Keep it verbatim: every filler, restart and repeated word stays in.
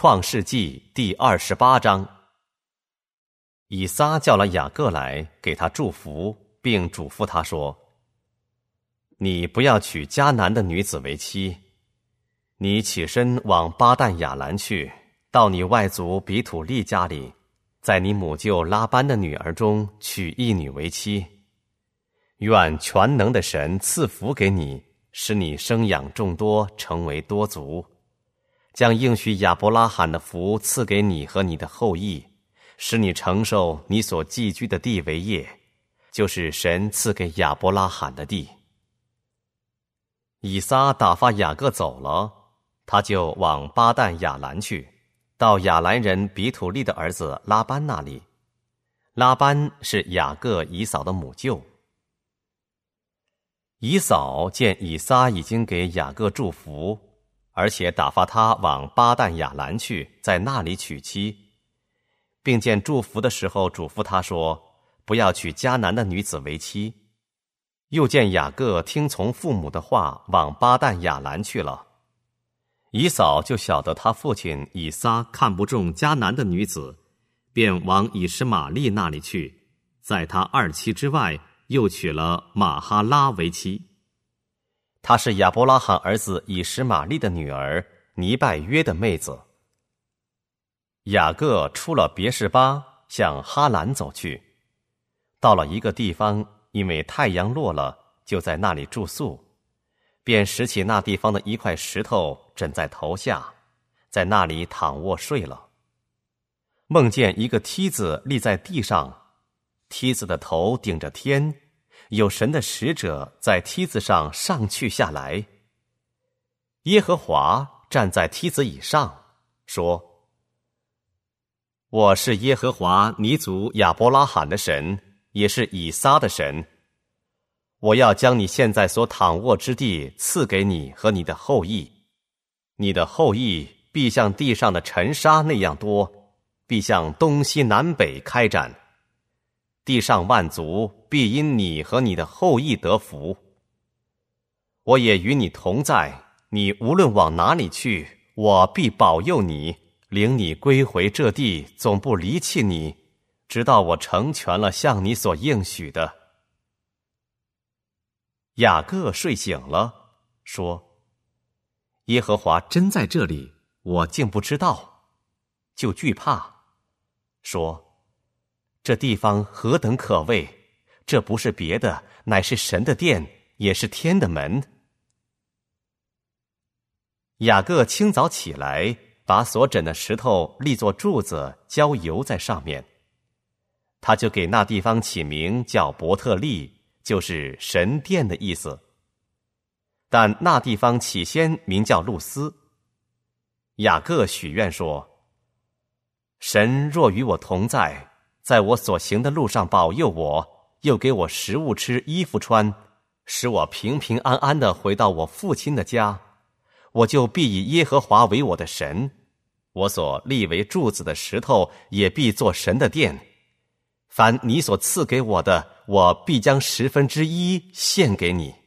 创世纪第二十八章。以撒叫了雅各来，给他祝福，并嘱咐他说：你不要娶迦南的女子为妻，你起身往巴旦亚兰去，到你外祖比土利家里，在你母舅拉班的女儿中娶一女为妻。愿全能的神赐福给你，使你生养众多，成为多族，将应许亚伯拉罕的福赐给你和你的后裔，使你承受你所寄居的地为业，就是神赐给亚伯拉罕的地。以撒打发雅各走了，他就往巴旦亚兰去，到亚兰人比土利的儿子拉班那里。拉班是雅各以扫的母舅。以扫见以撒已经给雅各祝福，而且打发他往巴旦亚兰去，在那里娶妻，并见祝福的时候嘱咐他说，不要娶迦南的女子为妻。又见雅各听从父母的话，往巴旦亚兰去了。以扫就晓得他父亲以撒看不中迦南的女子，便往以实玛利那里去，在他二妻之外又娶了玛哈拉为妻。她是亚伯拉罕儿子以实玛利的女儿尼拜约的妹子。雅各出了别是巴，向哈兰走去，到了一个地方，因为太阳落了，就在那里住宿，便拾起那地方的一块石头枕在头下，在那里躺卧睡了。梦见一个梯子立在地上，梯子的头顶着天，有神的使者在梯子上上去下来。耶和华站在梯子以上，说：我是耶和华你祖亚伯拉罕的神，也是以撒的神。我要将你现在所躺卧之地赐给你和你的后裔，你的后裔必像地上的尘沙那样多，必向东西南北开展。地上万族必因你和你的后裔得福。我也与你同在，你无论往哪里去，我必保佑你，领你归回这地，总不离弃你，直到我成全了向你所应许的。雅各睡醒了，说：耶和华真在这里，我竟不知道，就惧怕，说：这地方何等可畏，这不是别的，乃是神的殿，也是天的门。雅各清早起来，把所枕的石头立作柱子，浇油在上面。他就给那地方起名叫伯特利，就是神殿的意思。但那地方起先名叫路斯。雅各许愿说：神若与我同在，在我所行的路上保佑我，又给我食物吃，衣服穿，使我平平安安地回到我父亲的家，我就必以耶和华为我的神，我所立为柱子的石头也必作神的殿。凡你所赐给我的，我必将十分之一献给你。